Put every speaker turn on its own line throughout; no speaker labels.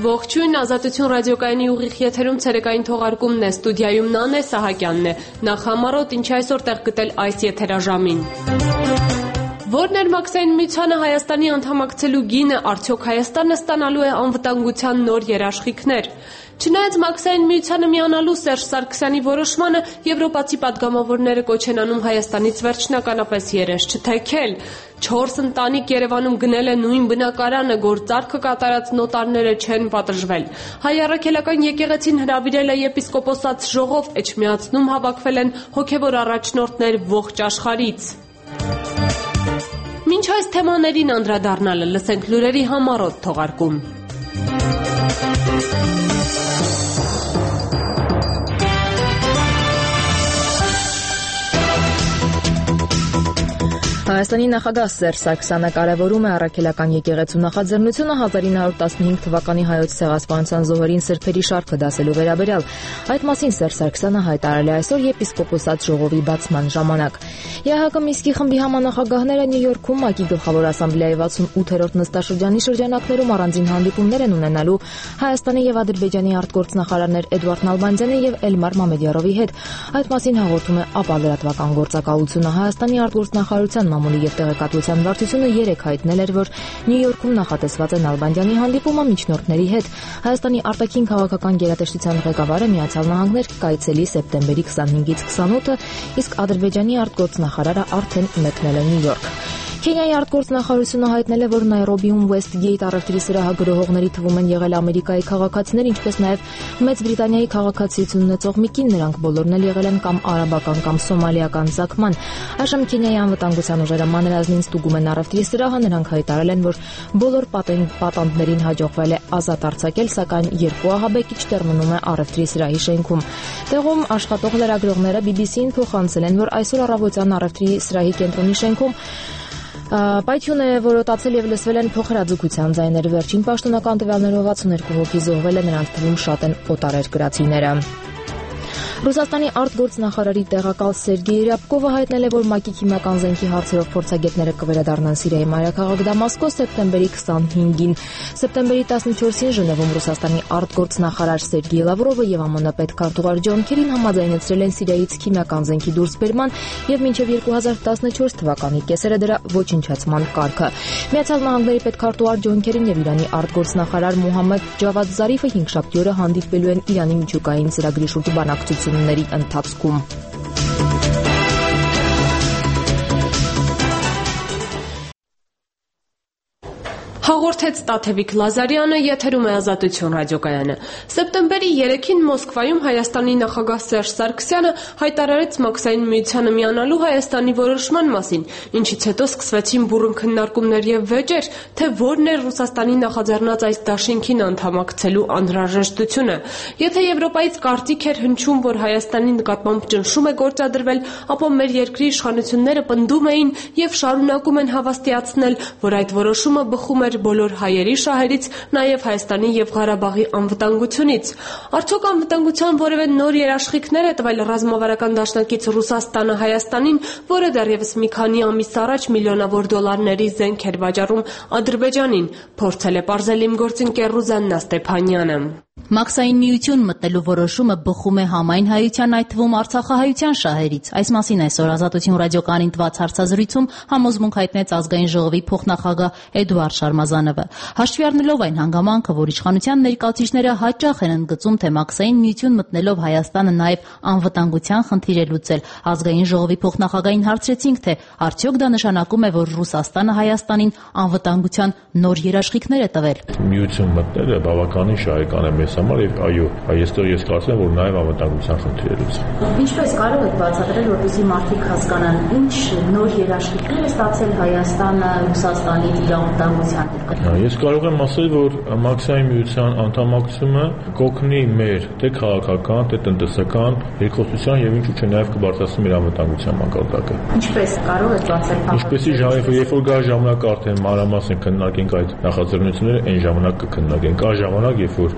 Ողջույն, Ազատություն ռադիոկայանի ուղիղ եթերում ցերեկային թողարկումն է, ստուդիայում Նանե Սահակյանն է։ Նախ համառոտ ինչ այսօր տեղ գտել այս եթերաժամին։ Որն էր Մաքսային միությանը Հայաստանի անդամակցելու գինը, արդյոք Հայաստանը ստանալու է անվտանգության նոր երաշխիքներ։ Չնայած Մաքսային միությանը միանալու Սերժ Սարգսյանի որոշմանը, եվրոպացի պատգամավորները կոչ են անում Հայաստանից վերջնականապես երես չթեքել։ 4 ընտանիք Երևանում գնել է նույն բնակարանը, գործարքը կատարած նոտարները չեն պատժվել։ Հայ առաքելական եկեղեցին հրավիրել է եպիսկոպոսաց ժողով, Էջմիածնում հավաքվել են հոգևոր առաջնորդներ ողջ աշխարհից։ Մինչ այս թեմաներին անդրադառնալը լսենք լուրերի համառոտ թողարկում։
Հայաստանի նախագահ Սերժ Սարգսյանը կարևորում է առաքելական եկեղեցու նախաձեռնությունը 1915 թվականի հայոց ցեղասպանության զոհերին սրբերի շարքը դասելու վերաբերյալ։ Այդ մասին Սերժ Սարգսյանը հայտարարել է այսօր եպիսկոպոսաց ժողովի բացման ժամանակ։ ԵԱՀԿ Մինսկի խմբի համանախագահները Նյու Յորքում ՄԱԿ-ի գլխավոր ասամբլեայի 68-րդ նստաշրջանի շրջանակներում առանձին հանդիպումներ են ունենալու Հայաստանի եւ Ադրբեջանի արտգործնախարարներ Էդվարդ Նալբանդյանի եւ Էլմար Մամեդյարովի հետ։ Այդ մասին հաղորդում է ԱՊԱ լրատվական գործակալությունը։ Հայաստանի արտգործնախարարության մամուլի եւ տեղեկատվության վարչությունը երեկ հայտնել էր, որ Նյու Յորքում նախատեսված է Նալբանդյանի հանդիպումը միջնորդների հետ։ Հայաստանի արտաքին քաղաքական գերատեսչության ղեկավարը Միացյալ Նահանգներ կայցելի սեպտեմբերի 25-ից 28-ը, իսկ Ադրբեջանի արտգործնախարարը արդեն մեկնել է Նյու Յորք։ Քենիայի արտգործնախարարությունը հայտնել է, որ Նայրոբիում Westgate առևտրի սրահը գրողների թվում են եղել Ամերիկայի քաղաքացիներ, ինչպես նաև Մեծ Բրիտանիայի քաղաքացիություն ունեցող մի կին, նրանք բոլորն էլ եղել են կամ արաբական կամ սոմալիական ծագման։ Այժմ Քենիայի անվտանգության ուժերը մանրազնին ստուգում են առևտրի սրահը, նրանք հայտարարել են, որ բոլոր պատանդներին հաջողվել է ազատ արձակել, սակայն երկու ահաբեկիչ դեռ մնում է առևտրի սրահի շենքում։ Տեղում աշխատող լրագրողները BBC-ին փոխանցել են, որ այսօր առավոտյան առևտրի սրահի կենտրոնի շենքում պայթյուն է որոտացել եւ լսվել են փոխհրաձգության ձայներ։ Վերջին պաշտոնական տվյալներով 62 հոգի զոհվել է, նրանց թվում շատ են օտարերկրացիները։ Ռուսաստանի արտգործնախարարի տեղակալ Սերգեյ Ռյաբկովը հայտնել է, որ ՄԱԿ-ի քիմիական զենքի հարցերով փորձագետները կվերադառնան Սիրիայի մայրաքաղաք Դամասկո սեպտեմբերի 25-ին։ Սեպտեմբերի 14-ին Ժնևում Ռուսաստանի արտգործնախարար Սերգեյ Լավրովը եւ ԱՄՆ պետքարտուղար Ջոն Քերին համաձայնեցրել են Սիրիայից քիմիական զենքի դուրսբերման եւ մինչեւ 2014 թվականի կեսերը դրա ոչնչացման կարգը։ Միացյալ Նահանգների պետքարտուղար Ջոն Քերին եւ Իրանի արտգործնախարար Մոհամմեդ Ջավադ Զարիֆը 5 օրը հանդիպելու են Իրանի միջուկային ծրագրի շուրջ բանակցությունների ընթացքում։
Հաղորդեց Տաթևիկ Լազարյանը, եթերում է Ազատություն ռադիոկայանը։ Սեպտեմբերի 3-ին Մոսկվայում Հայաստանի նախագահ Սերժ Սարգսյանը հայտարարեց Մաքսային միությանը միանալու Հայաստանի որոշման մասին, ինչից հետո սկսվեցին բուռն քննարկումներ եւ վեճեր, թե որն է Ռուսաստանի նախաձեռնած այս դաշինքին անդամակցելու անհրաժեշտությունը։ Եթե Եվրոպայից կարծիք էր հնչում, որ Հայաստանի նկատմամբ ճնշում է գործադրվել, ապա մեր երկրի իշխանությունները պնդում էին եւ շարունակում են հավաստիացնել, որ այդ որոշումը բխում էր բոլոր հայերի շահերից, նաև Հայաստանի եւ Ղարաբաղի անվտանգությունից։ Արդյոք անվտանգության որևէ նոր երաշխիքներ է տվել ռազմավարական դաշնակից Ռուսաստանը Հայաստանին, որը դեռևս մի քանի ամիս առաջ միլիոնավոր դոլարների զենք էր վաճառում Ադրբեջանին, փորձել է պարզել իմ գործընկեր Ռուզաննա Ստեփանյանը։
Մաքսային միություն մտնելու որոշումը բխում է համայն հայության, այդ թվում արցախահայության շահերից։ Այս մասին այսօր Ազատություն ռադիոկայանին տված հարցազրույցում համոզմունք հայտնեց ազգային ժողովի փոխնախագահ Էդուարդ Շարմազանովը։ Հաշվի առնելով այն հանգամանքը, որ իշխանության ներկայացուցիչները հաճախ են ընդգծում, թե Մաքսային միություն մտնելով Հայաստանը նաև անվտանգության խնդիր է լուծել, ազգային ժողովի փոխնախագահին հարցրեցինք, թե արդյոք դա նշանակում է, որ Ռուսաստանը Հայաստանին անվտանգության նոր երաշխիքներ է տվել։
Միություն մտնելը բավականին շահեկան է մեզ համար եւ այո, այստեղ ես կարծում եմ, որ նաև անվտանգության խնդիր է լուծվում։
Ինչպես կարող եք բացատրել, որպեսզի մարդիկ հասկանան, ինչ նոր երաշխիքներ է ստացել Հայաստանը Ռուսաստանից իր անվտանգության հետ։
Ես կարող եմ ասել, որ Մաքսային միության անդամակցումը կօգնի մեր թե քաղաքական, թե տնտեսական երկխոսության եւ ինչու՞ չէ նաև կբարձրացնի մեր անվտանգության մակարդակը։
Ինչպես կարող եք բացատրել։
Ինչպեսի երբ որ գա ժամանակ արդեն մանրամասն քննարկենք այդ նախաձեռնությունները, այն ժամանակ կքննարկենք։ Կա ժամանակ, երբ որ ամբողջ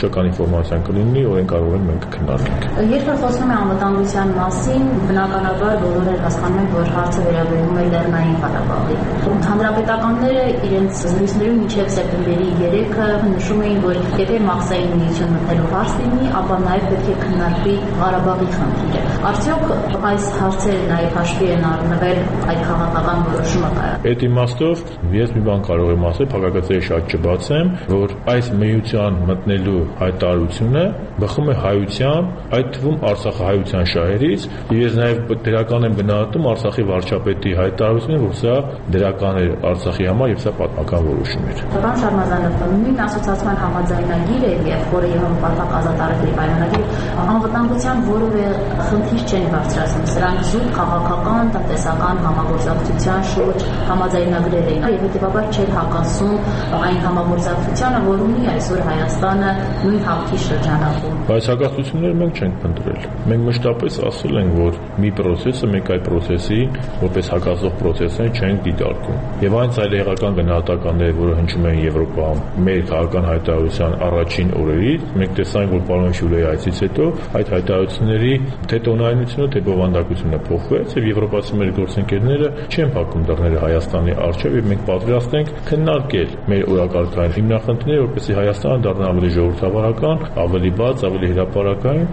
ամբողջական ինֆորմացիան կլինի, որին կարող ենք մենք քննարկենք։
Երբ խոսվում է անվտանգության մասին, բնականաբար բոլորը հասկանում են, որ հարցը վերաբերում է Լեռնային Ղարաբաղին։ Հանրապետականները իրենց զրույցներում մինչև սեպտեմբերի 3-ը նշում էին, որ եթե մաքսային միություն մտնելու հարց լինի, ապա նաև պետք է քննարկվի Ղարաբաղի խնդիրը։ Արդյոք այս հարցերը նաև հաշվի են առնվել այդ քաղաքական որոշումը կայացնելիս։
Այդ իմաստով ես մի բան կարող եմ ասել, փակագծերի շատ չբացեմ, որ այս միության մտնելու հայտարարությունը բխում է հայության, այդ թվում արցախահայության շահերից, եւ ես նաև դրական եմ գնահատում Արցախի վարչապետի հայտարարությունը, որ սա դրական էր Արցախի համար եւ սա պատմական որոշում էր։
Պարոն Շարմազանովը, նույն ասոցիացիան համաձայնագիրը եւ խորը Եվրոպական ազատարարների պայմանագիր անվտանգության որևէ խնդիր չեն բարձրացնում։ Սրանք զուտ քաղաքական, տնտեսական համագործակցության շուրջ համաձայնագրեր են եւ հետեւաբար չէր հակասում այն համագործակցությանը, որ ունի այսօր Հայաստանը նույն հավքի շրջանակում։
Բայց հակասությունները մենք չենք փնտրել։ Մենք մշտապես ասել ենք, որ մի process-ը մենք այդ process-ի որպես հակասող process-ը չենք դիտարկում։ Եվ այն ցայլեղական գնահատականները, որը հնչում են Եվրոպայում, մեր քաղաքական հայտարարության առաջին օրերից, մենք տեսանք, որ պարոն Շուլեի այցից հետո այդ հայտարարությունների թե տոնայնությունը, թե բովանդակությունը փոխվեց եւ եվրոպացի մեր գործընկերները չեն փակում դռները Հայաստանի առջեւ եւ մենք պատրաստ ենք քննարկել մեր օրակարգային հիմնախնդիրները, որպեսզի Հայաստանը դառնա ավելի ժողովրդավարական, ավելի բաց, ավելի հրապարակային։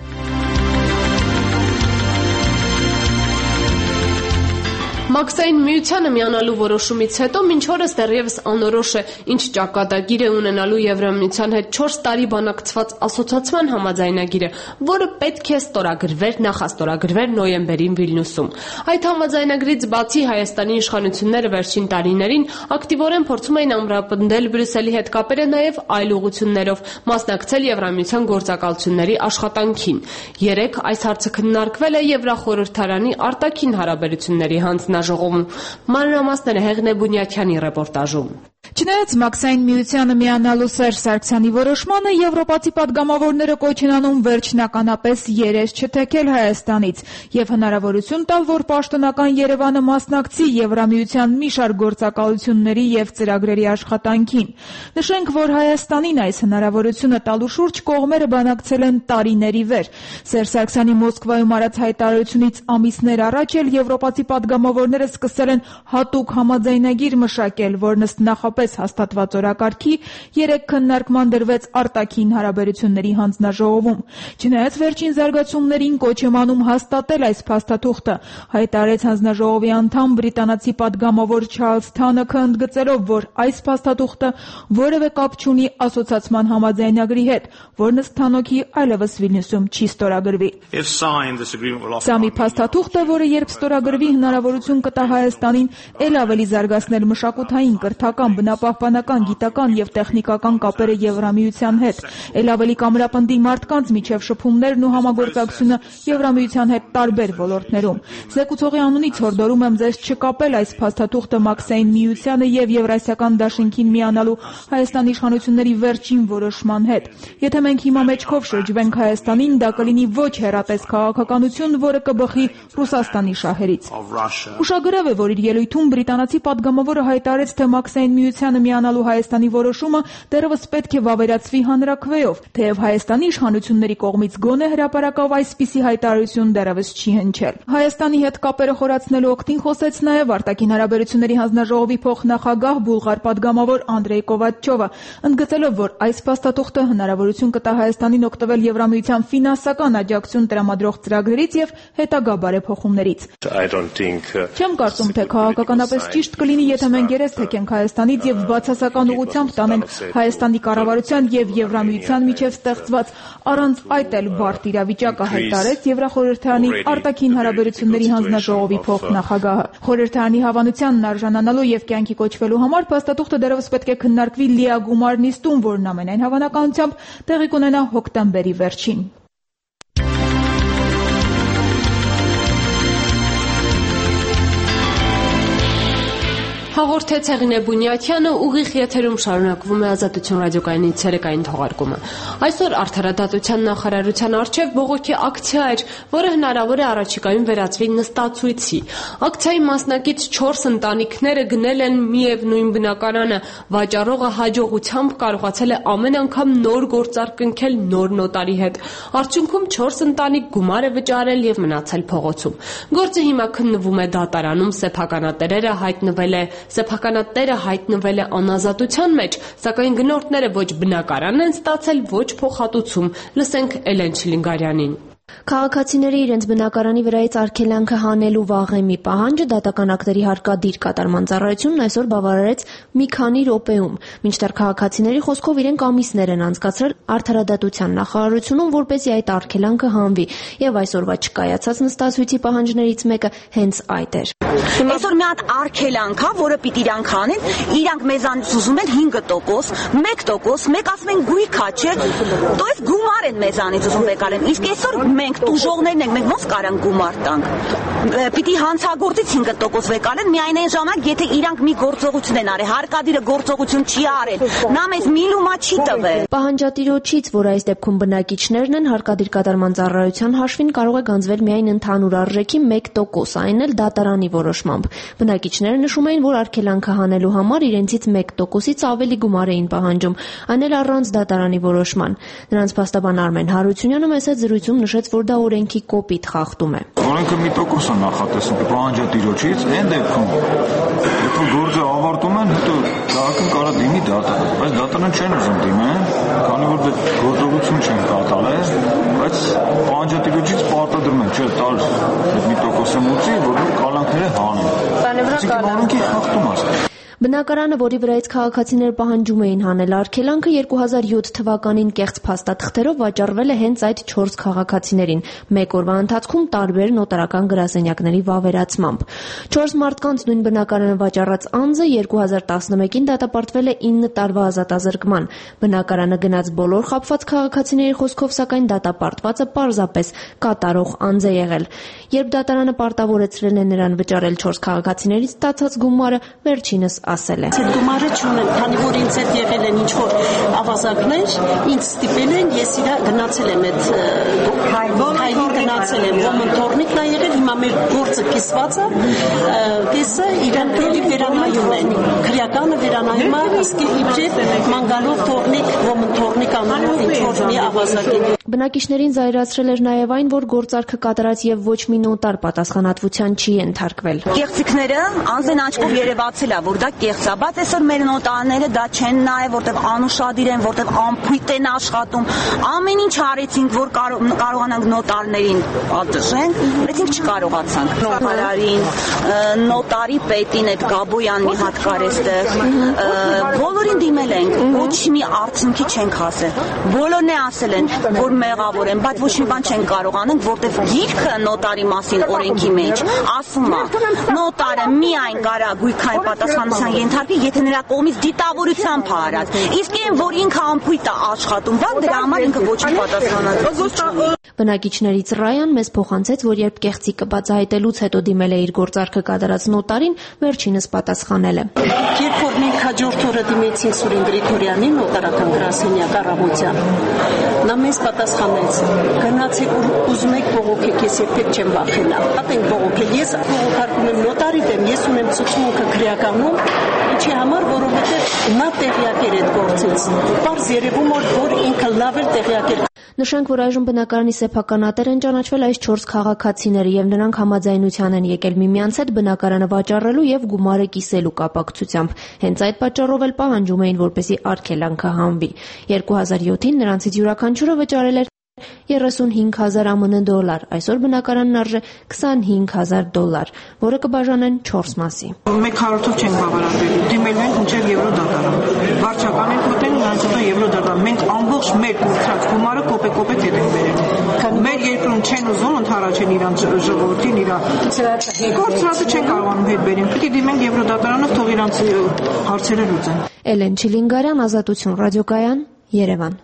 Մաքսային միությանը միանալու որոշումից հետո մինչ օրս դեռևս անորոշ է, ինչ ճակատագիր է ունենալու Եվրամիության հետ 4 տարի բանակցված ասոցիացիան համաձայնագիրը, որը պետք է ստորագրվեր, նախաստորագրվեր նոյեմբերին Վիլնյուսում։ Այդ համաձայնագրից բացի Հայաստանի իշխանությունները վերջին տարիներին ակտիվորեն փորձում էին ամրապնդել Բրյուսելի հետ կապերը նաև այլ ուղղություններով, մասնակցել Եվրամիության գործակալությունների աշխատանքին։ Երեկ այս հարցը քննարկվել է Եվրախորհրդարանի արտաքին հարաբերությունների հանձնաժողովում։ Մանրամասները Հեղնե Բունյաթյանի ռեպորտաժում։
Չնայած Մաքսային միությանը միանալու Սերժ Սարգսյանի որոշմանը, եվրոպացի падգամավորները կոչ են անում վերջնականապես երես չթեքել Հայաստանից եւ հնարավորություն տալ, որ պաշտոնական Երևանը մասնակցի Եվրամիության մի շարք գործակալությունների եւ ծրագրերի աշխատանքին։ Նշենք, որ Հայաստանին այս հնարավորությունը տալու շուրջ կողմերը բանակցել են տարիների վեր։ Սերժ Սարգսյանի Մոսկվայում արած հայտարարությունից ամիսներ առաջ էլ եվրոպացի падգամավորները սկսել են հատուկ համաձայնագիր մշակել, որն ըստ նախապես հաստատված օրակարգի երեք քննարկման դրվեց արտաքին հարաբերությունների հանձնաժողովում։ Չնայած վերջին զարգացումներին կոչ եմ անում հաստատել այս փաստաթուղթը, հայտարարեց հանձնաժողովի անդամ բրիտանացի падգամավոր Չարլզ Թանոքը, ընդգծելով, որ այս փաստաթուղթը որևէ կապ չունի ասոցիացիան համաձայնագրի հետ, որն ըստ Թանոքի այլևս Վիլնյուսում չի ստորագրվի։ Սա մի փաստաթուղթ է, որը երբ ստորագրվի, հնարավորություն կտա Հայաստանին ել ավելի զարգացնել մշակութային, կրթական, բնապահպանական, գիտական եւ տեխնիկական կապերը Եվրամիության հետ, ել ավելի կամրապնդի մարդկանց միջև շփումներն ու համագործակցությունը Եվրամիության հետ տարբեր ոլորտներում։ Զեկուցողի անունից հորդորում եմ ձեզ չկապել այս փաստաթուղթը Մաքսային միությանը եւ Եվրասիական դաշինքին միանալու Հայաստանի իշխանությունների վերջին որոշման հետ։ Եթե մենք հիմա մեջքով շրջվենք Հայաստանին, դա կլինի ոչ հեռատես քաղաքականություն, որը կբխի Ռուսաստանի շահերից։ Ուշագրավ է, որ իր ելույթում բրիտանացի падգամավորը հայտարարեց, թե Մաքսային միությանը միանալու Հայաստանի որոշումը դեռևս պետք է վավերացվի հանրաքվեով, թեև Հայաստանի իշխանությունների կողմից գոնե հրապարակավ այսպիսի հայտարարություն դեռևս չի հնչել։ Հայաստանի հետ կապերը խորացնելու օգտին խոսեց նաև արտաքին հարաբերությունների հանձնաժողովի փոխնախագահ բուլղար падգամավոր Անդրեյ Կովաչչովը, ընդգծելով, որ այս փաստաթուղթը հնարավորություն կտա Հայաստանին օգտվել Եվրամիության ֆինանսական աջակցություն տրամադրող ծրագրերից եւ հետագա բարեփոխումներից։ Չեմ կարծում, թե քաղաքականապես ճիշտ կլինի, եթե մենք երես թեքենք Հայաստանից եւ բացասական ուղղությամբ տանենք Հայաստանի կառավարության եւ Եվրամիության միջև ստեղծված առանց այդ էլ բարդ իրավիճակը, հայտարարեց Եվրախորհրդարանի արտաքին հարաբերությունների հանձնաժողովի փոխնախագահը։ Խորհրդարանի հավանությանն արժանանալու եւ կյանքի կոչվելու համար փաստաթուղթը դեռևս պետք է քննարկվի լիագումար նիստում, որն ամենայն հավանականությամբ տեղի կունենա հոկտեմբերի վերջին։
Հաղորդեց Հեղինե Բունյաթյանը, ուղիղ եթերում շարունակվում է Ազատություն ռադիոկայանի ցերեկային թողարկումը։ Այսօր Արդարադատության նախարարության առջև բողոքի ակցիա էր, որը հնարավոր է առաջիկայում վերածվի նստացույցի։ Ակցիայի մասնակից 4 ընտանիքները գնել են միևնույն բնակարանը։ Վաճառողը հաջողությամբ կարողացել է ամեն անգամ նոր գործարք կնքել նոր նոտարի հետ։ Արդյունքում 4 ընտանիք գումար է վճարել եւ մնացել փողոցում։ Գործը հիմա քննվում է դատարանում, սեփականատերը հայտնվել է անազատության մեջ, սակայն գնորդները ոչ բնակարան են ստացել, ոչ փոխհատուցում։ Լսենք Էլեն Չլինգարյանին։
Քաղաքացիների իրենց բնակարանի վրայից արգելանքը հանելու վաղեմի պահանջը դատական ակտերի հարկադիր կատարման ծառայությունն այսօր բավարարեց մի քանի րոպեում, մինչդեռ քաղաքացիների խոսքով իրենք ամիսներ են անցկացրել Արդարադատության նախարարությունում, որպեսզի այդ արգելանքը հանվի, եւ այսօրվա չկայացած նստացույցի պահանջներից մեկը հենց այդ էր։
Այսօր մի հատ արգելանք է, որը պիտի իրանք անեն, իրանք մեզանից ուզում են 5%, 1%, մեկ ասում են գույք է, չէ՞, դու ես գումար են մեզանից ուզում եկալեն, իսկ այսօր մենք տուժողներն ենք, մենք ոնց կարանք գումար տանք։ Պիտի հանցագործից 5% վեկալեն միայն այն ժամանակ, եթե իրանք մի գործողություն են արել, հարկադիրը գործողություն չի արել, նա մեզ մի լումա չի տվել։
Պահանջատիրոջից, որ այս դեպքում բնակիչներն են, հարկադիր կատարման ծառայության հաշվին կարող է գանձվել միայն ընդհանուր արժեքի 1%, այն էլ դատարանի որոշմամբ։ Բնակիչները նշում էին, որ արգելանքը հանելու համար իրենցից 1%-ից ավելի գումար էին պահանջում, այն էլ առանց դատարանի որոշման։ Նրանց փաստաբան Արմեն Հարությունյանը մեծ զրույցում նշեց, որ դա օրենքի կոպիտ խախտում է։
Օրենքը մի տոկոս է նախատեսում պահանջատիրոջից, այն դեպքում, եթե գործը ավարտում են, հետո քաղաքը կարող է դիմի դատարան, բայց դատարանը չեն ուզում դիմեն, քանի որ դե գործողություն չեն կատարել, բայց պահանջատիրոջից պարտադրում են, չէ, տալ մի տոկոսը մուծի, որ կալանքները հանեն։ Այսինքն օրենքի խախտում է։
Բնակարանը, որի վրայից քաղաքացիներ պահանջում էին հանել արգելանքը, 2007 թվականին կեղծ փաստաթղթերով վաճառվել է հենց այդ 4 քաղաքացիներին, մեկ օրվա ընթացքում տարբեր նոտարական գրասենյակների վավերացմամբ։ 4 մարդկանց նույն բնակարանը վաճառած անձը 2011-ին դատապարտվել է 9 տարվա ազատազրկման։ Բնակարանը գնաց բոլոր խաբված քաղաքացիների խոսքով, սակայն դատապարտվածը պարզապես կատարող անձ է եղել։ Երբ դատարանը պարտավորեցրել է նրան վճարել 4 քաղաքացիներից ստացած գումարը, վերջինս ասել է.
Այդ գումարը չունեմ, քանի որ ինձ հետ եղել են ինչ-որ ավազակներ, ինձ ստիպել են, ես իրա գնացել եմ այդ հայրին գնացել եմ, ոմընթորնիկն է եղել, հիմա մեր գործը կիսված է, կեսը իրան էլի վերանայում են, քրեականը վերանայում է, իսկ իբրև մանգալով թորնիկ, ոմընթորնիկ անունով ինչ-որ մի ավազակ է։
Բնակիչներին զայրացրել էր նաև այն, որ գործարքը կատարած եւ ոչ մի նոտար պատասխանատվության չի ենթարկվել։
Կեղծիքները անձեն աչքով երևացել է, որ դա կեղծ է, բայց այսօր մեր նոտարները դա չեն նայ, որտեղ անուշադիր են, որտեղ ամփույթ են աշխատում։ Ամեն ինչ արեցինք, որ կարողանանք նոտարներին պատժենք, բայց ինք չկարողացանք։ Նոտարին, նոտարի պետին այդ Գաբոյան մի հատ կար էստեղ, բոլորին դիմել ենք, ոչ մի արդյունքի չենք հասել։ Բոլորն է ասել են, որ մեղավոր են, բայց ոչ մի բան չեն կարող անենք, որտեղ գիրքը նոտարի մասին օրենքի մեջ ասում է, նոտարը միայն կարա գույքային պատասխանատվության ենթարկի, եթե նրա կողմից դիտավորությամբ է արած։ Իսկ այն, որ ինքը ամփույթ է աշխատում, բան դրա համար ինքը ոչ մի պատասխանատվություն չունի։
Բնակիչներից Ռայան մեզ փոխանցեց, որ երբ կեղծիկը բացահայտելուց հետո դիմել է իր գործարքը կատարած նոտարին, վերջինս պատասխանել է.
Երբ որ մենք հաջորդ օրը դիմեցինք Սուրեն Գրիգորյանին նոտարական գրասենյակ առավոտյան, նա մեզ պատասխանեց. գնացեք ուզում եք բողոքեք, ես երբեք չեմ վախենա։ Հատենք բողոքել, ես բողոքարկում եմ նոտարի դեմ, ես ունեմ ցուցմունքը քրեականում, ինչի համար, որովհետև նա տեղյակ էր այդ գործից։ Պարզ երևում որ ինքը լավ էր տեղյակ էր։
Նշենք, որ այժմ բնակարանի սեփականատեր են ճանաչվել այս 4 քաղաքացիները եւ նրանք համաձայնության են եկել միմյանց հետ բնակարանը վաճառելու եւ գումարը կիսելու կապակցությամբ։ Հենց այդ պատճառով էլ պահանջում էին, որպեսզի արգելանքը հանվի։ 2007-ին նրանցից յուրաքանչյուրը վճարել էր 35,000 ԱՄՆ դոլար, այսօր բնակարանն արժե $25,000, որը կբաժանեն 4 մասի։
Մեկ հարորդով չենք բավարարվելու, դիմել ենք մինչև Եվրոդատարան։ Վարչական ենք մտել, նրանց հետո Եվրոդատարան։ Մենք ամբողջ մեր կուրծած գումարը կոպեկ հետ ենք բերել։ Մեր երկրում չեն ուզում ընդհանրացնել իրանց ժողովրդին, գործրատը չեն կարողանում հետ բերեն։ Պիտի դիմենք Եվրոդատարանով, թող իրանց հարցերը լուծեն։
Էլեն Չլինգարյան, Ազատություն ռադիոկայան, Երևան։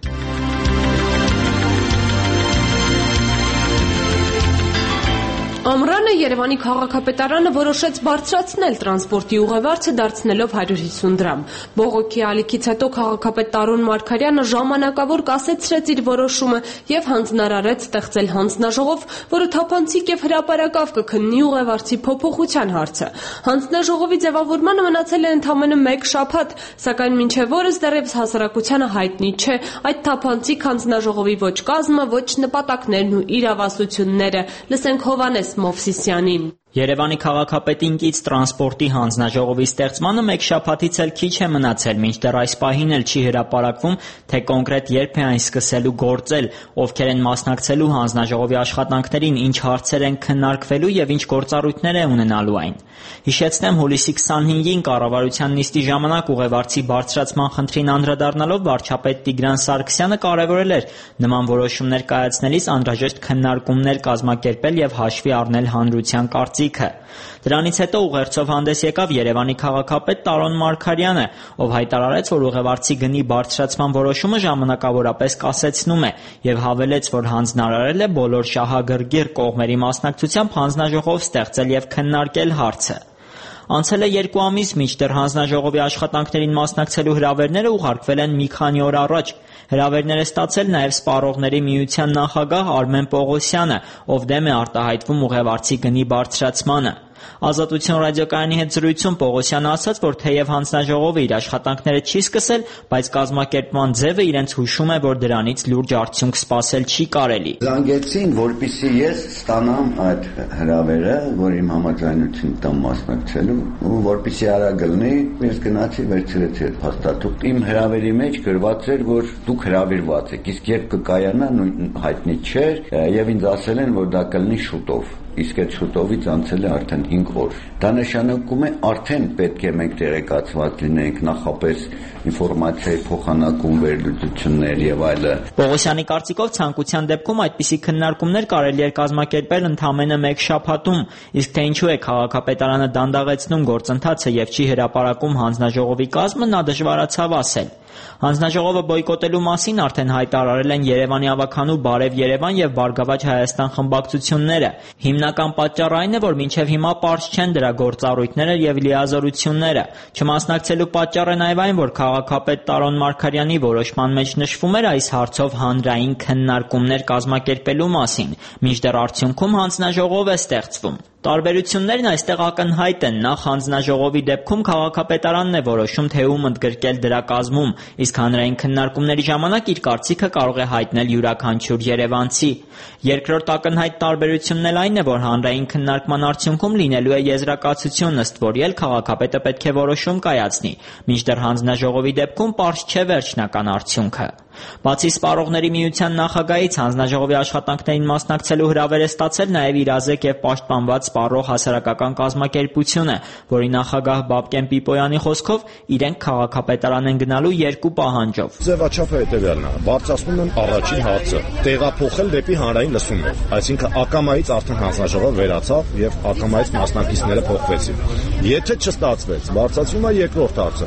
Ամռանը Երևանի քաղաքապետարանը որոշեց բարձրացնել տրանսպորտի ուղևորը դարձնելով 150 դրամ։ Բողոքի ալիքից հետո քաղաքապետ Տարոն Մարգարյանը ժամանակավոր կասեցրեց իր որոշումը եւ հանձնարարեց ստեղծել հանձնաժողով, որը թափանցիկ եւ հրապարակավ կքննի ուղևորի փոփոխության հարցը։ Հանձնաժողովի ձևավորմանը մնացել է ընդամենը 1 շաբաթ, սակայն մինչեւ օրս դեռևս հասարակությանը հայտնի չէ այդ թափանցիկ հանձնաժողովի ոչ կազմը, ոչ նպատակներն ու իրավասությունները։ Լսենք Հովանես Մովսիսյանին։
Երևանի քաղաքապետին կից տրանսպորտի հանձնաժողովի ստեղծմանը 1 շաբաթից էլ քիչ է մնացել, մինչդեռ այս պահին էլ չի հրապարակվում, թե կոնկրետ երբ է այն սկսելու գործել, ովքեր են մասնակցելու հանձնաժողովի աշխատանքներին, ինչ հարցեր են քննարկվելու եւ ինչ գործառույթներ է ունենալու այն։ Հիշեցնեմ, հուլիսի 25-ին կառավարության նիստի ժամանակ ուղևորի բարձրացման խնդրին անդրադառնալով վարչապետ Տիգրան Սարգսյանը կարևորել էր նման որոշումներ կայացնելիս անհրաժեշտ քննարկումներ կազմակերպել եւ հաշվի առնել հանրության կարծիքը։ Դրանից հետո ուղերձով հանդես եկավ Երևանի քաղաքապետ Տարոն Մարգարյանը, ով հայտարարեց, որ ուղևորի գնի բարձրացման որոշումը ժամանակավորապես կասեցնում է եւ հավելեց, որ հանձնարարել է բոլոր շահագրգիռ կողմերի մասնակցությամբ հանձնաժողով ստեղծել եւ քննարկել հարցը։ Անցել է 2 ամիս, մինչդեռ հանձնաժողովի աշխատանքներին մասնակցելու հրավերները ուղարկվել են մի քանի օր առաջ։ Հրավերներ է ստացել նաև Սպառողների միության նախագահ Արմեն Պողոսյանը, ով դեմ է արտահայտվում ուղևորի գնի բարձրացմանը։ Ազատություն ռադիոկայանի հետ զրույցում Պողոսյանը ասաց, որ թեև հանձնաժողովը իր աշխատանքները չի սկսել, բայց կազմակերպման ձևը իրենց հուշում է, որ դրանից լուրջ արդյունք սպասել չի կարելի։
Զանգեցին, որպեսզի ես ստանամ այդ հրավերը, որ իմ համաձայնություն տամ մասնակցելու, ու որպեսզի արագ լինի, ես գնացի վերցրեցի այդ փաստաթուղթ։ Իմ հրավերի մեջ գրված էր, որ դուք հրավիրված եք, իսկ երբ կկայանա հայտնի չէր, եւ ինձ ասել են, որ դա կլինի շուտով։ Իսկ այդ շուտովից անցել է արդեն 5 օր։ Դա նշանակում է արդեն պետք է մենք տեղեկացված լինենք, նախապես ինֆորմացիայի փոխանակում, վերլուծություններ եւ այլը։
Պողոսյանի կարծիքով ցանկության դեպքում այդպիսի քննարկումներ կարելի է կազմակերպել ընդամենը 1 շաբաթում, իսկ թե ինչու է քաղաքապետարանը դանդաղեցնում գործընթացը եւ չի հրապարակում հանձնաժողովի կազմը, նա դժվարացավ ասել։ Հանձնաժողովը բոյկոտելու մասին արդեն հայտարարել են Երևանի ավականու Բարև Երևան եւ Բարգավաճ Հայաստան խմբակցությունները։ Հիմնական պատճառը այն է, որ մինչեւ հիմա պարզ չեն դրա գործառույթները եւ լիազորությունները։ Չմասնակցելու պատճառը նաեւ այն, որ քաղաքապետ Տարոն Մարգարյանի որոշման մեջ նշվում էր այս հարցով հանրային քննարկումներ կազմակերպելու մասին, մինչդեռ արդյունքում հանձնաժողով է ստեղծվում։ Տարբերություններն այստեղ ակնհայտ են։ Նախ հանձնաժողովի դեպքում քաղաքապետարանն է որոշում, թե ում ընդգրկել դրա կազմում, իսկ հանրային քննարկումների ժամանակ իր կարծիքը կարող է հայտնել յուրաքանչյուր երևանցի։ Երկրորդ ակնհայտ տարբերությունն էլ այն է, որ հանրային քննարկման արդյունքում լինելու է եզրակացություն, ըստ որի էլ քաղաքապետը պետք է որոշում կայացնի, մինչդեռ հանձնաժողովի դեպքում պարզ չէ վերջնական արդյունքը։ Բացի Սպառողների միության նախագահից հանձնաժողովի աշխատանքներին մասնակցելու հրավեր է ստացել նաև իրազեկ եւ պաշտպանված Սպառող հասարակական կազմակերպությունը, որի նախագահ Բաբկեն Պիպոյանի խոսքով իրենք քաղաքապետարան են գնալու 2 պահանջով։
Ձևաչափը հետեւյալն է. բարձրացնում են առաջին հարցը՝ տեղափոխել դեպի հանրային լսումներ, այսինքն ակամայից արդեն հանձնաժողովը վերացավ եւ ակամայից մասնակիցները փոխվեցին։ Եթե չստացվեց, բարձրացվում է երկրորդ հարցը՝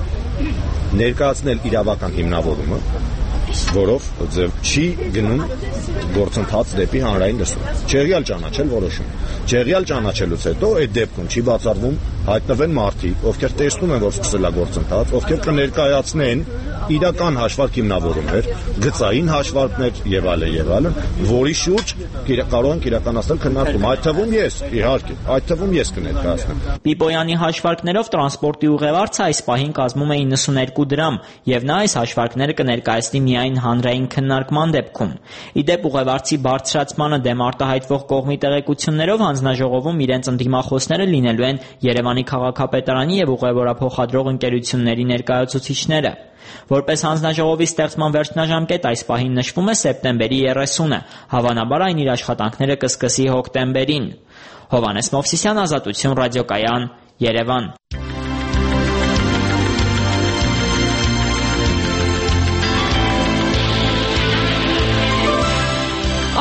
ներկայացնել իրավական հիմնավորումը, որով ձև չի գնում գործընթաց դեպի հանրային լսում։ Չեղյալ ճանաչել որոշում։ Չեղյալ ճանաչելուց հետո այդ դեպքում չի բացառվում հայտնվեն մարդիկ, ովքեր տեսնում են, որ սկսել է գործընթաց, ովքեր կներկայացնեն իրական հաշվարկ հիմնավորումներ, գծային հաշվարկներ եւ այլն, որի շուրջ կարող են իրականացնել քննարկում։ Այդ թվում ես, իհարկե, այդ թվում ես կներկայացնեմ։
Պիպոյանի հաշվարկներով տրանսպորտի ուղևորը այս պահին կազմում է 92 դրամ, եւ նա այս հաշվարկները կներկայացնի միայն հանրային քննարկման դեպքում։ Իդեպ ուղևորի բարձրացմանը դեմ արտահայտվող կողմի տեղեկություններով հանձնաժողովում իրենց ընդդիմախոսները լինելու են Երևանի քաղաքապետարանի եւ ուղևորափոխադրող ընկերությունների ներկայացուցիչները։ Որպես հանձնաժողովի ստեղծման վերջնաժամկետ այս պահին նշվում է սեպտեմբերի 30-ը, հավանաբար այն իր աշխատանքները կսկսի հոկտեմբերին։ Հովանես Մովսիսյան, Ազատություն ռադիոկայան, Երևան։
Արդեն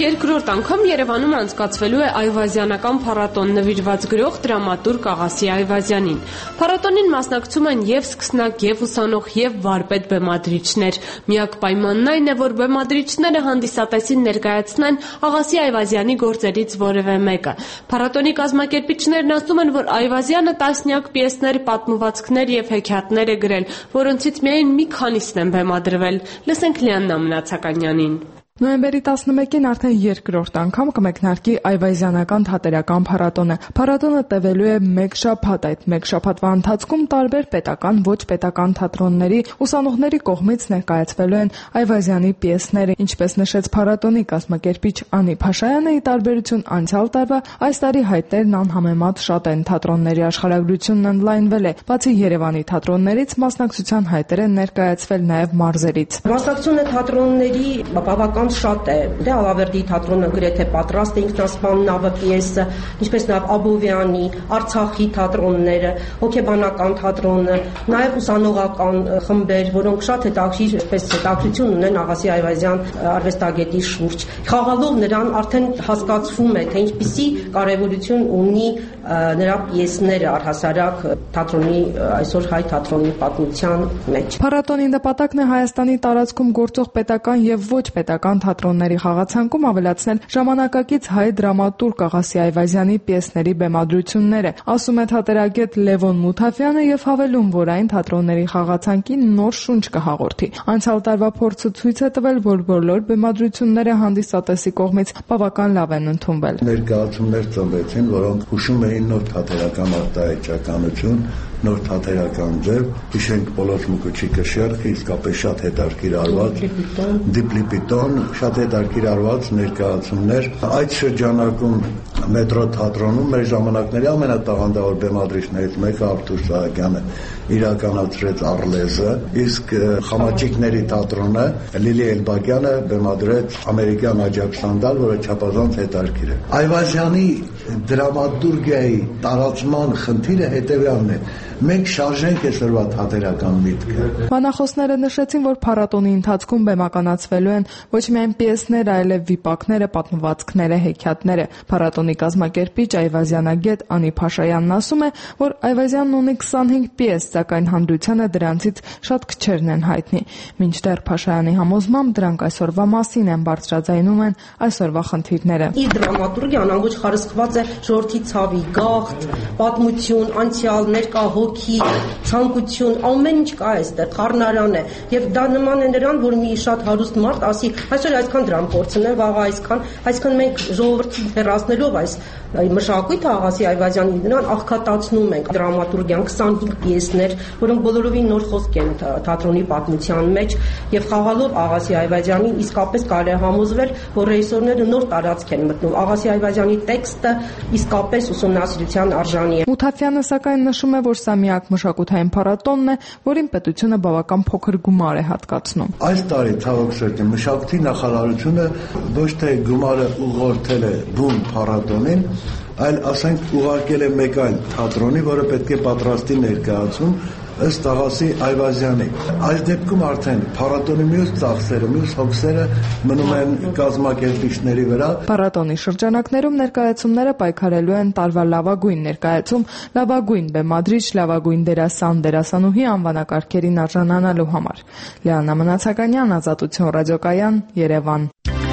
երկրորդ անգամ Երևանում անցկացվելու է Այվազյանական փառատոն նվիրված գրող դրամատուրգ Աղասի Այվազյանին։ Փառատոնին մասնակցում են եւ սկսնակ, եւ ուսանող, եւ վարպետ բեմադրիչներ։ Միակ պայմանն այն է, որ բեմադրիչները հանդիսատեսին ներկայացնեն Աղասի Այվազյանի գործերից որևէ մեկը։ Փառատոնի կազմակերպիչներն ասում են, որ Այվազյանը տասնյակ պիեսներ, պատմվածքներ եւ հեքիաթներ է գրել, որոնցից միայն մի քանիսն են բեմադրվել։ Լսենք Լիաննա Մնացականյանին։
Նոյեմբերի 11-ին արդեն երկրորդ անգամ կմեկնարկի Այվազյանական թատերական փառատոնը։ Փառատոնը տևելու է մեկ շաբաթ։ Այդ մեկ շաբաթվա ընթացքում տարբեր պետական, ոչ պետական թատրոնների ուսանողների կողմից ներկայացվելու են Այվազյանի պիեսները, ինչպես նշեց փառատոնի կազմակերպիչ Անի Փաշայանը, ի տարբերություն անցյալ տարվա, այս տարի հայտներն անհամեմատ շատ են։ Թատրոնների աշխարհագրությունն ընդլայնվել է։ Բացի Երևանի թատրոններից մասնակցության հայտեր են ներկայացվել նաև մարզերից։
Մասնակցությունը թատրոնների բավական շատ է։ Դե Ալավերդի թատրոնը գրեթե պատրաստ է ինքնասպան նավը պիեսը, ինչպես նաև Աբովյանի, Արցախի թատրոնները, հոգեբանական թատրոնը, նաև ուսանողական խմբեր, որոնք շատ հետաքրքրություն ունեն Աղասի Այվազյան արվեստագետի շուրջ։ Խաղալով նրան արդեն հասկացվում է, թե ինչպիսի կարևորություն ունի նրա պիեսները առհասարակ թատրոնի այսօր հայ թատրոնի պատմության մեջ։
Փառատոնի նպատակն է Հայաստանի տարածքում գործող պետական եւ ոչ պետական թատրոնների խաղացանկում ավելացնել ժամանակակից հայ դրամատուրգ Աղասի Այվազյանի պիեսների բեմադրությունները, ասում է թատերագետ Լևոն Մութաֆյանը եւ հավելում, որ այն թատրոնների խաղացանկին նոր շունչ կհաղորդի։ Անցյալ տարվա փորձը ցույց է տվել, որ բոլոր բեմադրությունները հանդիսատեսի կողմից բավական լավ են ընդունվել։
Ներկայացումներ ծնվեցին, որոնք հուշում էին նոր թատերական արտահայտչականություն, նոր թատերական ձև, հիշենք Պոլոց Մուկուչիկը իսկապես շատ հետաքրքիր արված, Դիպլիպիտոն, շատ հետաքրքիր արված ներկայացումներ։ Այդ շրջանակում մետրո թատրոնում մեր ժամանակների ամենատաղանդավոր բեմադրիչներից մեկը Արտուր Սահակյանը իրականացրեց Արլեզը, իսկ Խամաճիկների թատրոնը Լիլի Էլբակյանը բեմադրեց ամերիկյան աջակցանդալ, որը չափազանց հետաքրքիր է։ Այվազյանի դրամատուրգիայի տարածման խնդիրը հետևյալն է. մենք շարժենք այսօրվա թատերական միտքը։
Բանախոսները նշեցին, որ փառատոնի ընթացքում բեմականացվելու են ոչ միայն պիեսներ, այլև վիպակները, պատմվածքները, հեքիաթները։ Փառատոնի կազմակերպիչ Այվազյանագետ Անի Փաշայանն ասում է, որ Այվազյանն ունի 25 պիես, սակայն հանրությանը դրանցից շատ քչերն են հայտնի։ Մինչդեռ Փաշայանի համոզմամբ դրանք այսօրվա մասին են, բարձրաձայնում են այսօրվա խնդիրները։
Իր դրամատուրգիան ամբողջ խարսխված է ժողովրդի ցավի, գաղթ, պատմություն, անցյալ, ներկա, հոգի, ցանկություն, ամեն ինչ կա այստեղ, խառնարան է։ Եվ դա նման է նրան, որ մի շատ հարուստ մարդ ասի, այսօր այսքան դրամ փորձն է, վաղ այսքան մենք ժողովրդին հեռացնելով այս մշակույթը Աղասի Այվազյանի նրան աղքատացնում ենք։ Դրամատուրգիան 25 պիեսներ, որոնք բոլորովին նոր խոսք են թատրոնի պատմության մեջ, եւ խաղալով Աղասի Այվազյանին իսկապես կարելի է համոզվել, որ ռեժիսորները նոր տարածք են մտնում։ Աղասի Այվազյանի տեքստը իսկապես ուսումնասիրության արժանի է։
Մութաֆյանը սակայն նշում է, որ սա միակ մշակութային փառատոնն է, որին պետությունը բավական փոքր գումար է հատկացնում։
Այս տարի ցավոք սրտի մշակույթի նախարարությունը ոչ թե գումարը ուղղորդել է բուն փառատոնին, այլ ասենք ուղարկել է մեկ այլ թատրոնի, որը պետք է պատրաստի ներկայացում ըստ Աղասի Այվազյանի։ Այս դեպքում արդեն փառատոնի մյուս ծախսերը, մյուս հոգսերը մնում են կազմակերպիչների վրա։
Փառատոնի շրջանակներում ներկայացումները պայքարելու են տարվա լավագույն ներկայացում, լավագույն բեմադրիչ, լավագույն դերասան, դերասանուհի անվանակարգերին արժանանալու համար։ Լիաննա Մնացականյան, Ազատություն ռադիոկայան, Երևան։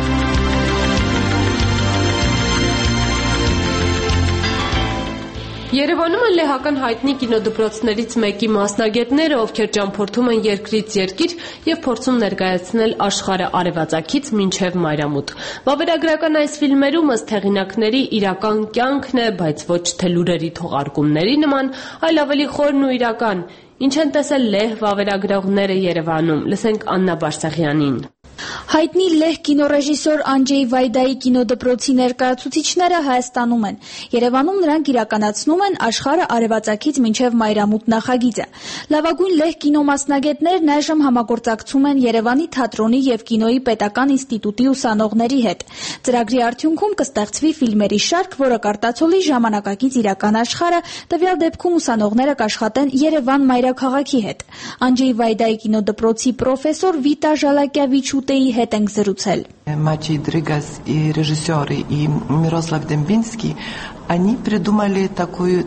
Երևանում են լեհական հայտնի կինոդպրոցներից մեկի մասնագետները, ովքեր ճամփորդում են երկրից երկիր եւ փորձում ներկայացնել աշխարհը արևածագից մինչեւ մայրամուտ։ Վավերագրական այս ֆիլմերում ըստ հեղինակների իրական կյանքն է, բայց ոչ թե լուրերի թողարկումների նման, այլ ավելի խորն ու իրական։ Ինչ են տեսել լեհ վավերագրողները Երևանում։ Լսենք Աննա Բարսեղյանին։
Հայտնի լեհ կինոռեժիսոր Անջեյ Վայդայի կինոդպրոցի ներկայացուցիչները Հայաստանում են։ Երևանում նրանք իրականացնում են աշխարհը արևածագից մինչև մայրամուտ նախագիծը։ Լավագույն լեհ կինոմասնագետներն այժմ համագործակցում են Երևանի թատրոնի եւ կինոյի պետական ինստիտուտի ուսանողների հետ։ Ծրագրի արդյունքում կստեղծվի ֆիլմերի շարք, որը կարտացոլի ժամանակակից իրական աշխարհը, տվյալ դեպքում ուսանողները կաշխատեն Երևան մայրաքաղաքի հետ։ Անջեյ Վայդայի կինոդպրոցի պրոֆեսոր Վիտա Ժալակյավիչուտեի հետ ենք զրուցել։
Мачей Дригас и режиссеры, и Мирослав Дембинский, они придумали такой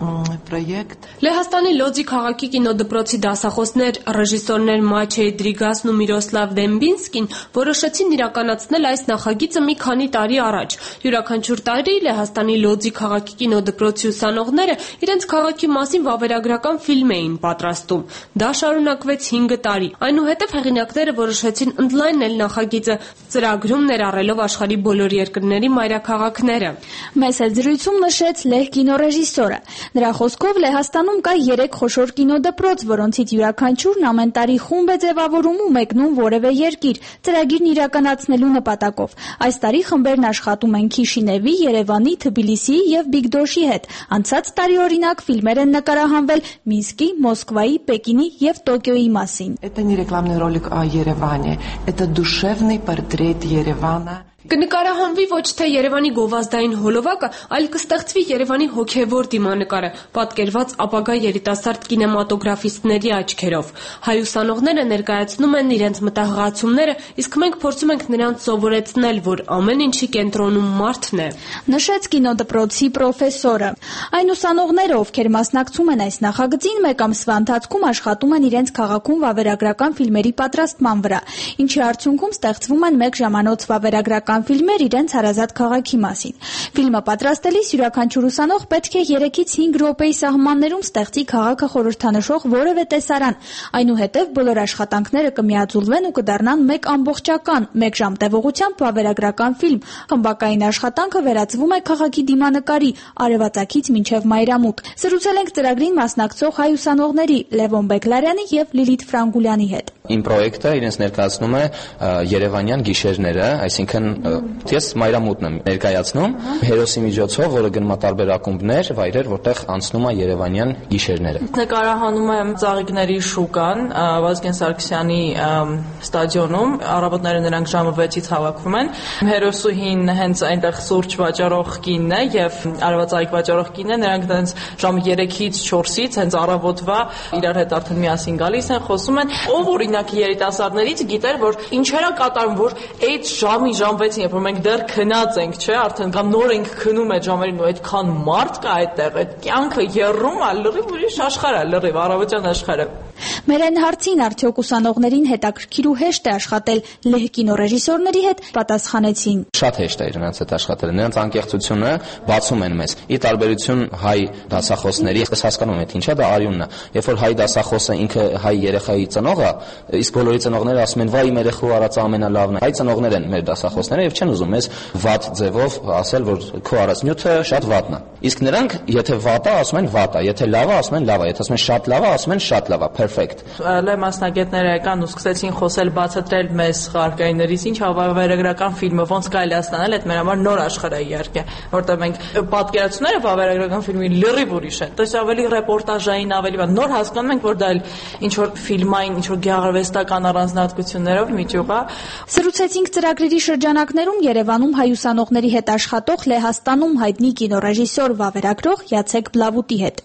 проект.
Լեհաստանի Լոձի քաղաքի կինոդպրոցի դասախոսներ, ռեժիսորներ Մաչեյ Դրիգասն ու Միրոսլավ Դեմբինսկին որոշեցին իրականացնել այս նախագիծը մի քանի տարի առաջ։ Յուրաքանչյուր տարի Լեհաստանի Լոձի քաղաքի կինոդպրոցի ուսանողները իրենց քաղաքի մասին վավերագրական ֆիլմ էին պատրաստում։ Դա շարունակվեց 5 տարի։ Այնուհետև հեղինակները որոշեցին ընդլայնել նախագիծը, ծրագրում ներառելով աշխարհի բոլոր երկրների մայրաքաղաքները։
Մեծ զրույցում նշեց լեհ կինոռեժիսորը։ Նրա խոսքով Լեհաստանում կա 3 խոշոր կինոդպրոց, որոնցից յուրաքանչյուրն ամեն տարի խումբ է ձևավորում ու մեկնում որևէ երկիր, ծրագիրն իրականացնելու նպատակով։ Այս տարի խմբերն աշխատում են Քիշինևի, Երևանի, Թբիլիսիի եւ Բիգդոշի հետ։ Անցած տարի օրինակ ֆիլմեր են նկարահանվել Մինսկի, Մոսկվայի, Պեկինի եւ Տոկիոյի մասին։
Это не рекламный ролик о Ереване, это душевный портрет Еревана.
Կնկարահանվի ոչ թե Երևանի գովազդային հոլովակը, այլ կստեղծվի Երևանի հոգևոր դիմանկարը, պատկերված ապագա երիտասարդ կինեմատոգրաֆիստների աչքերով։ Հայ ուսանողները ներկայացնում են իրենց մտահղացումները, իսկ մենք փորձում ենք նրանց սովորեցնել, որ ամեն ինչի կենտրոնում մարդն է,
նշեց կինոդպրոցի պրոֆեսորը։ Այն ուսանողները, ովքեր մասնակցում են այս նախագծին, մեկ ամսվա ընթացքում աշխատում են իրենց քաղաքում վավերագրական ֆիլմերի պատրաստման վրա, ինչի արդյունքում ստեղծվում են 1 ժամանոց վավերագրական ֆիլմեր իրենց հարազատ քաղաքի մասին։ Ֆիլմը պատրաստելիս յուրաքանչյուր ուսանող պետք է 3-ից 5 րոպեի սահմաններում ստեղծի քաղաքը խորհրդանշող որևէ տեսարան։ Այնուհետև բոլոր աշխատանքները կմիաձուլվեն ու կդառնան 1 ամբողջական, 1 ժամ տևողությամբ վավերագրական ֆիլմ։ Խմբակային աշխատանքը վերածվում է քաղաքի դիմանկարի, արևածագից մինչև մայրամուտ։ Զրուցել ենք ծրագրին մասնակցող հայ ուսանողների Լևոն Բեկլարյանի եւ Լիլիթ Ֆրանգուլյանի հետ։
Իմ պրոյեկտը իրենց ներկայացնում է երևանյան գիշերները, այսինքն ես մայրամուտն եմ ներկայացնում հերոսի միջոցով, որը գնում է տարբեր ակումբներ, վայրեր, որտեղ անցնում է երևանյան գիշերները։
Նկարահանում եմ Ծաղիկների շուկան, Վազգեն Սարգսյանի ստադիոնում, առավոտները նրանք ժամը 6-ից հավաքվում են։ Հերոսուհին հենց այնտեղ սուրճ վաճառող կինն է եւ արևածաղիկ վաճառող կինն է, նրանք դրանց ժամը 3-ից 4-ից հենց առավոտվա իրար հետ արդեն միասին գալիս են, խոսում են, ով օրինակ երիտասարդներից գիտեր, որ ինչեր է կատարում, որ այդ ժամի ժամ 6-ին, երբ որ մենք դեռ քնած ենք, չէ, արդեն կամ նոր ենք քնում այդ ժամերին ու այդքան մարդ կա այդտեղ, այդ կյանքը եռում է, լրիվ ուրիշ աշխարհ է, լրիվ առավոտյան աշխարհը։
Մեր այն հարցին արդյոք ուսանողներին հետաքրքիր ու հեշտ է աշխատել լեհ կինոռեժիսորների հետ, պատասխանեցին.
Շատ հեշտ է նրանց հետ աշխատել, նրանց անկեղծությունը բացում են մեզ։ Ի տարբերություն հայ դասախոսների, ես հասկանում եմ, թե ինչա դա արյունն է։ Երբ որ հայ դասախոսը ինքը հայ երեխայի ծնող է, իսկ բոլորի ծնողները ասում են՝ «Վայ, իմ երեխու արածը ամենալավն է»։ Հայ ծնողներ են մեր դասախոսները եւ չեն ուզում մեզ վատ ձևով ասել, որ քո արած նյութը շատ վատն է։ Իսկ նրանք, եթե վատ է, ասում են վատ է, եթե լավ է, ասում են լավ է, եթե ասում են շատ լավ է, ասում են շատ լավ է, perfect։
Լեհ մասնագետները եկան ու սկսեցին խոսել, բացատրել մեզ խաղարկայիններից, ինչ վավերագրական ֆիլմը ոնց կարելի է ստանալ, այդ մեր համար նոր աշխարհ է իհարկե, որտեղ մենք պատկերացումները վավերագրական ֆիլմի լրիվ ուրիշ են։ Դες ավելի ռեպորտաժային, ավելի բան, նոր հասկանում ենք, որ դա ինչ որ ֆիլմային, ինչ որ գեղարվեստական առանձնահատկություններով միջուղ է։
Զրուցեցինք ծրագրերի շրջանակներում Երևանում հայ ուսանողների հետ աշխատող Լեհաստանում հայտնի կինոռեժիսոր վավերագրող Յացեք Բլավուտի հետ։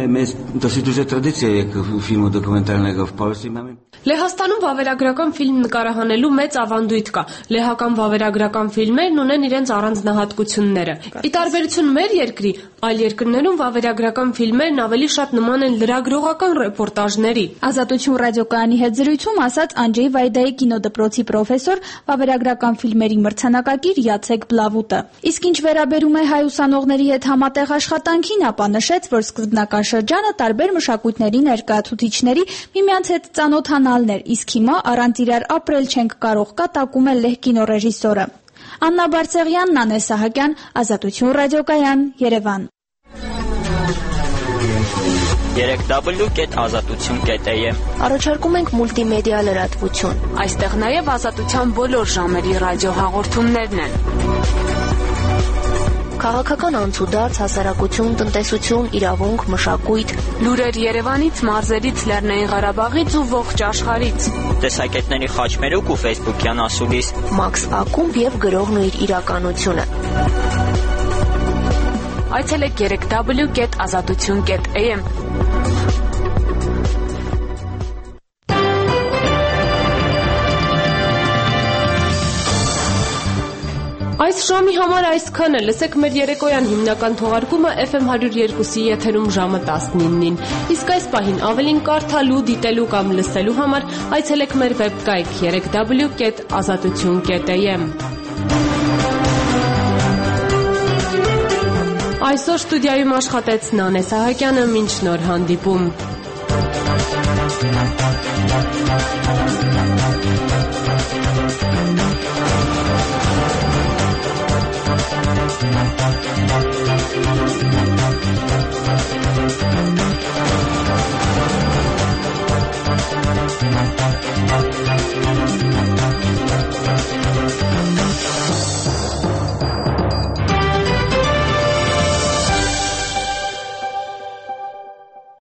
Լեհաստանում վավերագրական ֆիլմ նկարահանելու մեծ ավանդույթ կա։ Լեհական վավերագրական ֆիլմերն ունեն իրենց առանձնահատկությունները։ Ի տարբերություն մեր երկրի, այլ երկրներում վավերագրական ֆիլմերն ավելի շատ նման են լրագրողական ռեպորտաժների։
Ազատություն ռադիոկայանի հետ զրույցում ասաց Անջեյ Վայդայի կինոդպրոցի պրոֆեսոր, վավերագրական ֆիլմերի մրցանակակիր Յացեք Բլավուտը։ Իսկ ինչ վերաբերում է հայ ուսանողների հետ համատեղ աշխատանքին, ապա նշեց, որ սկզբնական շրջանը տարբեր մշակույթների ներկայացուցիչների միմյանց հետ ծանոթանալն էր, իսկ հիմա առանց իրար ապրել չենք կարող, կատակում է լեհ կինոռեժիսորը։ Աննա Բարսեղյան, Նանե Սահակյան, Ազատություն ռադիոկայան, Երևան։
3w.azatutun.am
Առաջարկում ենք մուլտիմեդիա լրատվություն։
Այստեղ նաև ազատության բոլոր ժամերի ռադիոհաղորդումներն են։
Քաղաքական անցուդարձ, հասարակություն, տնտեսություն, իրավունք, մշակույթ,
լուրեր Երևանից, մարզերից, Լեռնային Ղարաբաղից ու ողջ աշխարհից։
Տեսակետների խաչմերուկ ու Facebook-յան ասուլիս։
Մաքս Ակումբ եւ գրողն ու իր իրականությունը։
Այցելեք 3w.azatutun.am Ժամի համար այսքանը։ Լսեք մեր երեկոյան հիմնական թողարկումը FM 102-ի եթերում ժամը 19-ին։ Իսկ այս պահին ավելին կարդալու, դիտելու կամ լսելու համար այցելեք մեր վեբկայք 3w.azatutyon.am։ Այսօր ստուդիայում աշխատեց Նանե Սահակյանը, մինչ նոր հանդիպում։ Thank you.